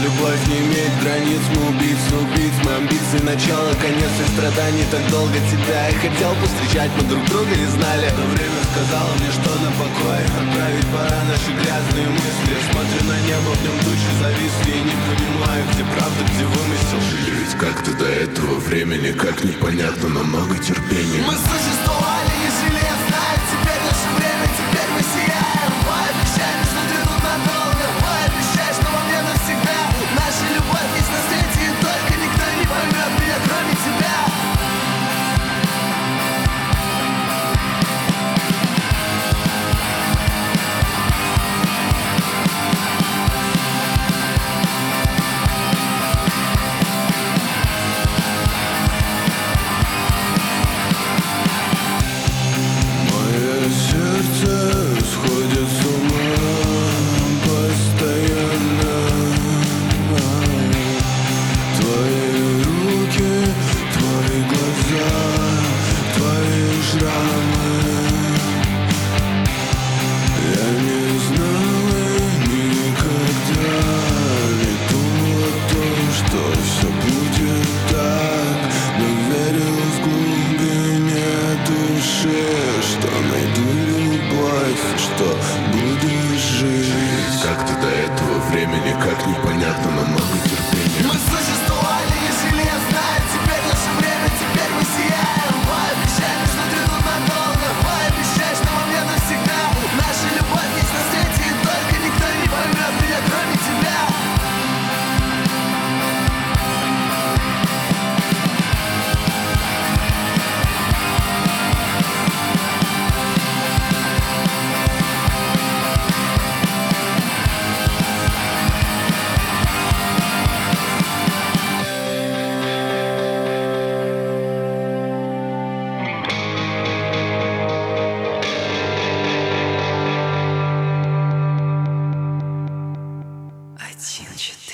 любовь не имеет границ. Мы убийц, мы амбиции, начало, конец и страданий. Так долго тебя я хотел повстречать, мы друг друга не знали. Но время сказало мне, что на покой отправить пора наши грязные мысли. Я смотрю на небо, в нем тучи зависли и не понимаю, где правда, где вымысел. Жили ведь как-то до этого времени, как непонятно, но много терпения. Мы существовали и жили, я знаю. Теперь наше время, теперь мы сияем. Ой, обещай, что придут надолго. Ой, обещай, что во мне навсегда. Наша любовь есть на свете, и только никто не поймет меня, кроме тебя. Как-то до этого времени, как непонятно, но много терпения. Мы существовали и жили, я знаю. Теперь наше время, теперь мы сияем. Ой, обещай, что придут надолго. Ой, обещай, что во мне навсегда. Наша любовь есть на свете, и только никто не поймет меня, кроме тебя. Один, четыре.